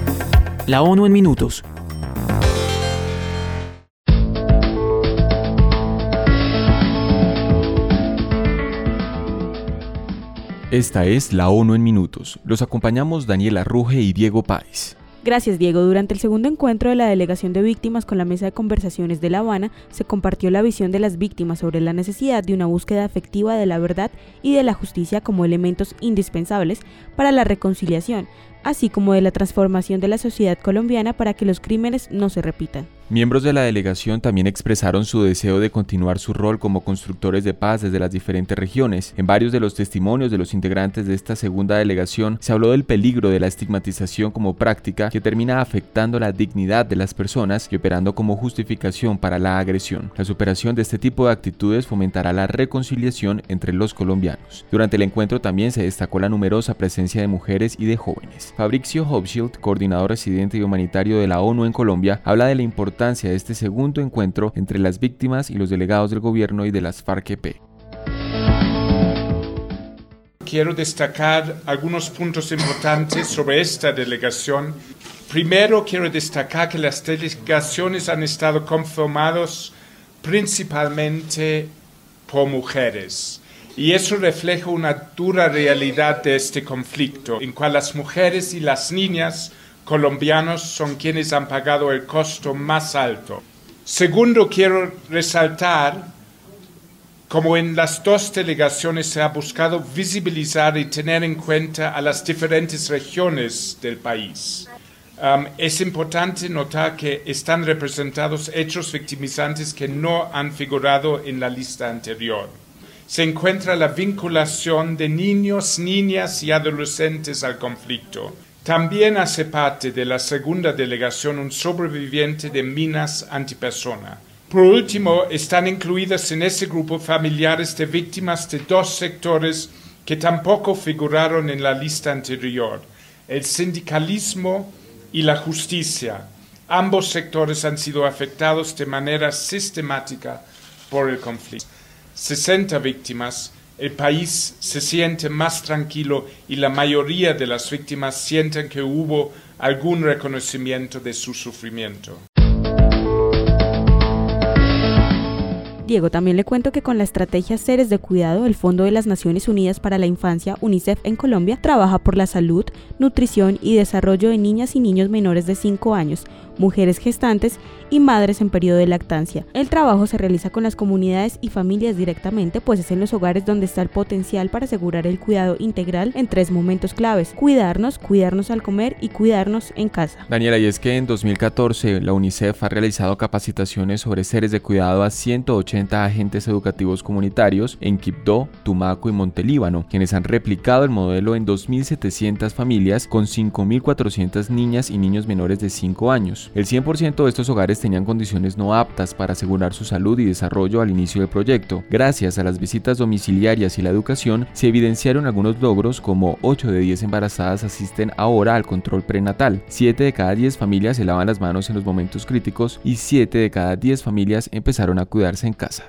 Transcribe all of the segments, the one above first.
La ONU en minutos. Esta es La ONU en minutos. Los acompañamos Daniela Ruge y Diego Páez. Gracias, Diego. Durante el segundo encuentro de la Delegación de Víctimas con la Mesa de Conversaciones de La Habana, se compartió la visión de las víctimas sobre la necesidad de una búsqueda efectiva de la verdad y de la justicia como elementos indispensables para la reconciliación, así como de la transformación de la sociedad colombiana para que los crímenes no se repitan. Miembros de la delegación también expresaron su deseo de continuar su rol como constructores de paz desde las diferentes regiones. En varios de los testimonios de los integrantes de esta segunda delegación se habló del peligro de la estigmatización como práctica que termina afectando la dignidad de las personas y operando como justificación para la agresión. La superación de este tipo de actitudes fomentará la reconciliación entre los colombianos. Durante el encuentro también se destacó la numerosa presencia de mujeres y de jóvenes. Fabrizio Hochschild, coordinador residente y humanitario de la ONU en Colombia, habla de la importancia de este segundo encuentro entre las víctimas y los delegados del gobierno y de las FARC-EP. Quiero destacar algunos puntos importantes sobre esta delegación. Primero, quiero destacar que las delegaciones han estado conformadas principalmente por mujeres. Y eso refleja una dura realidad de este conflicto, en cual las mujeres y las niñas colombianos son quienes han pagado el costo más alto. Segundo, quiero resaltar como en las dos delegaciones se ha buscado visibilizar y tener en cuenta a las diferentes regiones del país. Es importante notar que están representados hechos victimizantes que no han figurado en la lista anterior. Se encuentra la vinculación de niños, niñas y adolescentes al conflicto. También hace parte de la segunda delegación un sobreviviente de minas antipersona. Por último, están incluidas en ese grupo familiares de víctimas de dos sectores que tampoco figuraron en la lista anterior: el sindicalismo y la justicia. Ambos sectores han sido afectados de manera sistemática por el conflicto. 60 víctimas. El país se siente más tranquilo y la mayoría de las víctimas sienten que hubo algún reconocimiento de su sufrimiento. Diego, también le cuento que con la estrategia Seres de Cuidado, el Fondo de las Naciones Unidas para la Infancia, UNICEF en Colombia, trabaja por la salud, nutrición y desarrollo de niñas y niños menores de 5 años, mujeres gestantes y madres en periodo de lactancia. El trabajo se realiza con las comunidades y familias directamente, pues es en los hogares donde está el potencial para asegurar el cuidado integral en 3 momentos claves: cuidarnos al comer y cuidarnos en casa. Daniela, y es que en 2014 la UNICEF ha realizado capacitaciones sobre seres de cuidado a 180 agentes educativos comunitarios en Quibdó, Tumaco y Montelíbano, quienes han replicado el modelo en 2.700 familias con 5.400 niñas y niños menores de 5 años. El 100% de estos hogares tenían condiciones no aptas para asegurar su salud y desarrollo al inicio del proyecto. Gracias a las visitas domiciliarias y la educación, se evidenciaron algunos logros, como 8 de 10 embarazadas asisten ahora al control prenatal, 7 de cada 10 familias se lavan las manos en los momentos críticos y 7 de cada 10 familias empezaron a cuidarse en casa.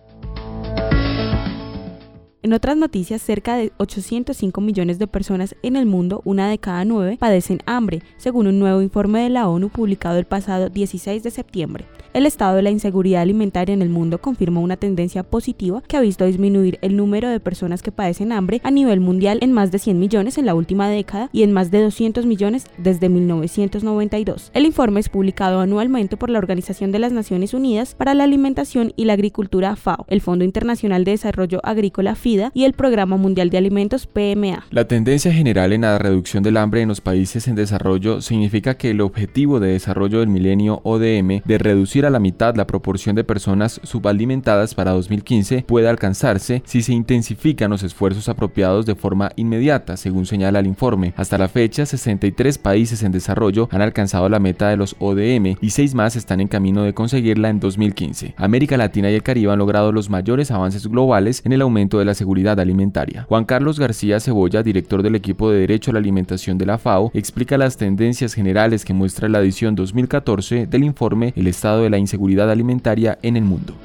En otras noticias, cerca de 805 millones de personas en el mundo, 1 de cada 9, padecen hambre, según un nuevo informe de la ONU publicado el pasado 16 de septiembre. El estado de la inseguridad alimentaria en el mundo confirma una tendencia positiva que ha visto disminuir el número de personas que padecen hambre a nivel mundial en más de 100 millones en la última década y en más de 200 millones desde 1992. El informe es publicado anualmente por la Organización de las Naciones Unidas para la Alimentación y la Agricultura, FAO, el Fondo Internacional de Desarrollo Agrícola, FIDA, y el Programa Mundial de Alimentos, PMA. La tendencia general en la reducción del hambre en los países en desarrollo significa que el Objetivo de Desarrollo del Milenio, ODM, de reducir a la mitad la proporción de personas subalimentadas para 2015 puede alcanzarse si se intensifican los esfuerzos apropiados de forma inmediata, según señala el informe. Hasta la fecha, 63 países en desarrollo han alcanzado la meta de los ODM y 6 más están en camino de conseguirla en 2015. América Latina y el Caribe han logrado los mayores avances globales en el aumento de la seguridad alimentaria. Juan Carlos García Cebolla, director del equipo de Derecho a la Alimentación de la FAO, explica las tendencias generales que muestra la edición 2014 del informe El estado de la inseguridad alimentaria en el mundo.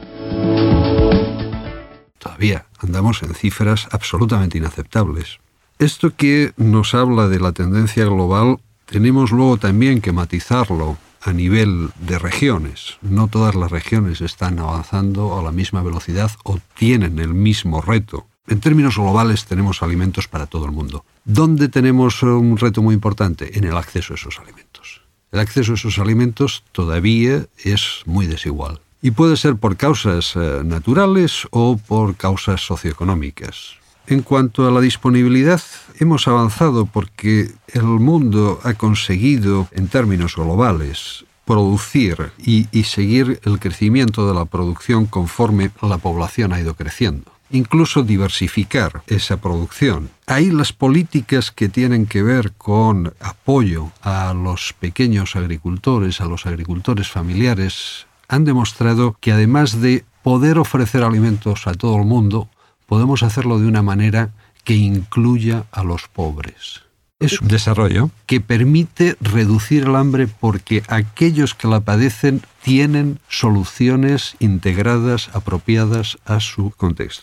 Todavía andamos en cifras absolutamente inaceptables. Esto que nos habla de la tendencia global Tenemos luego también que matizarlo a nivel de regiones. No todas las regiones están avanzando a la misma velocidad o tienen el mismo reto. En términos globales tenemos alimentos para todo el mundo. ¿Dónde tenemos un reto muy importante? En el acceso a esos alimentos. El acceso a esos alimentos todavía es muy desigual. Y puede ser por causas naturales o por causas socioeconómicas. En cuanto a la disponibilidad, hemos avanzado porque el mundo ha conseguido, en términos globales, producir y seguir el crecimiento de la producción conforme la población ha ido creciendo. Incluso diversificar esa producción. Ahí las políticas que tienen que ver con apoyo a los pequeños agricultores, a los agricultores familiares, han demostrado que además de poder ofrecer alimentos a todo el mundo, podemos hacerlo de una manera que incluya a los pobres. Es un desarrollo que permite reducir el hambre porque aquellos que la padecen tienen soluciones integradas, apropiadas a su contexto.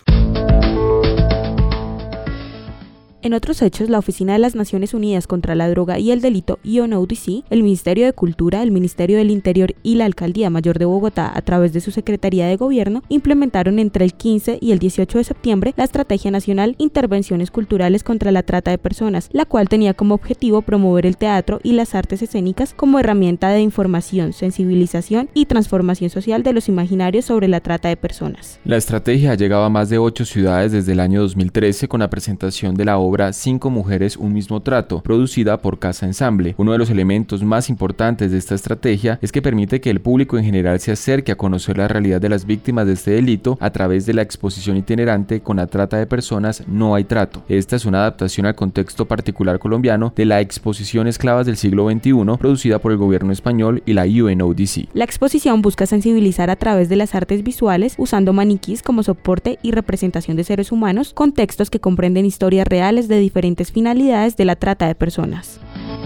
En otros hechos, la Oficina de las Naciones Unidas contra la Droga y el Delito, UNODC, el Ministerio de Cultura, el Ministerio del Interior y la Alcaldía Mayor de Bogotá, a través de su Secretaría de Gobierno, implementaron entre el 15 y el 18 de septiembre la Estrategia Nacional Intervenciones Culturales contra la Trata de Personas, la cual tenía como objetivo promover el teatro y las artes escénicas como herramienta de información, sensibilización y transformación social de los imaginarios sobre la trata de personas. La estrategia ha llegado a más de 8 ciudades desde el año 2013 con la presentación de la obra 5 mujeres, un mismo trato, producida por Casa Ensamble. Uno de los elementos más importantes de esta estrategia es que permite que el público en general se acerque a conocer la realidad de las víctimas de este delito a través de la exposición itinerante Con la trata de personas no hay trato. Esta es una adaptación al contexto particular colombiano de la exposición Esclavas del siglo XXI, producida por el gobierno español y la UNODC. La exposición busca sensibilizar a través de las artes visuales, usando maniquís como soporte y representación de seres humanos, con textos que comprenden historias reales de diferentes finalidades de la trata de personas.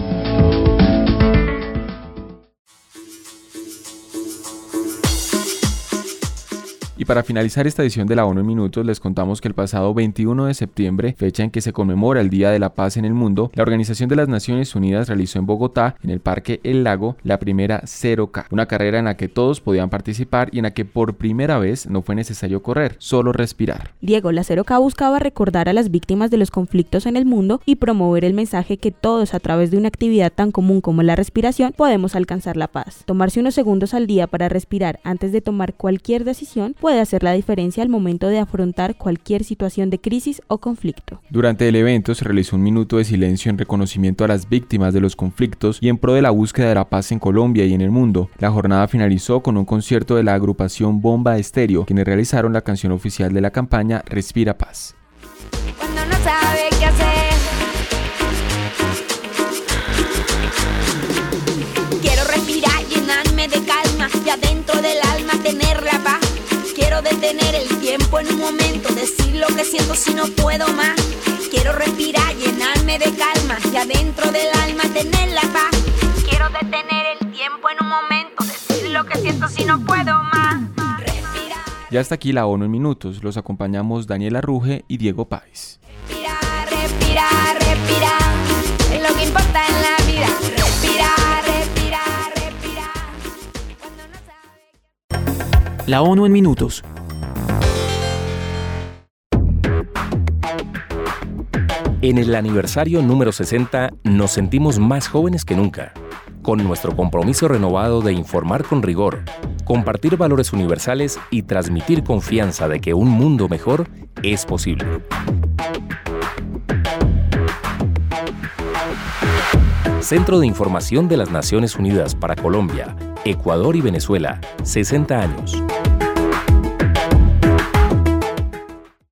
Y para finalizar esta edición de la ONU en Minutos, les contamos que el pasado 21 de septiembre, fecha en que se conmemora el Día de la Paz en el Mundo, la Organización de las Naciones Unidas realizó en Bogotá, en el Parque El Lago, la primera 0K, una carrera en la que todos podían participar y en la que por primera vez no fue necesario correr, solo respirar. Diego, la 0K buscaba recordar a las víctimas de los conflictos en el mundo y promover el mensaje que todos, a través de una actividad tan común como la respiración, podemos alcanzar la paz. Tomarse unos segundos al día para respirar antes de tomar cualquier decisión puede hacer la diferencia al momento de afrontar cualquier situación de crisis o conflicto. Durante el evento se realizó un minuto de silencio en reconocimiento a las víctimas de los conflictos y en pro de la búsqueda de la paz en Colombia y en el mundo. La jornada finalizó con un concierto de la agrupación Bomba Estéreo, quienes realizaron la canción oficial de la campaña Respira Paz. Cuando no sabe qué hacer, quiero respirar, llenarme de calma y adentro del alma tener la paz. Quiero detener el tiempo en un momento, decir lo que siento si no puedo más. Quiero respirar, llenarme de calma y adentro del alma tener la paz. Quiero detener el tiempo en un momento, decir lo que siento si no puedo más. Respirar. Ya está aquí la ONU en Minutos. Los acompañamos Daniela Ruge y Diego Páez. Respirar, respirar, respirar, es lo que importa en la vida. Respirar, respirar, respirar. Cuando no sabe... La ONU en Minutos. En el aniversario número 60 nos sentimos más jóvenes que nunca, con nuestro compromiso renovado de informar con rigor, compartir valores universales y transmitir confianza de que un mundo mejor es posible. Centro de Información de las Naciones Unidas para Colombia, Ecuador y Venezuela, 60 años.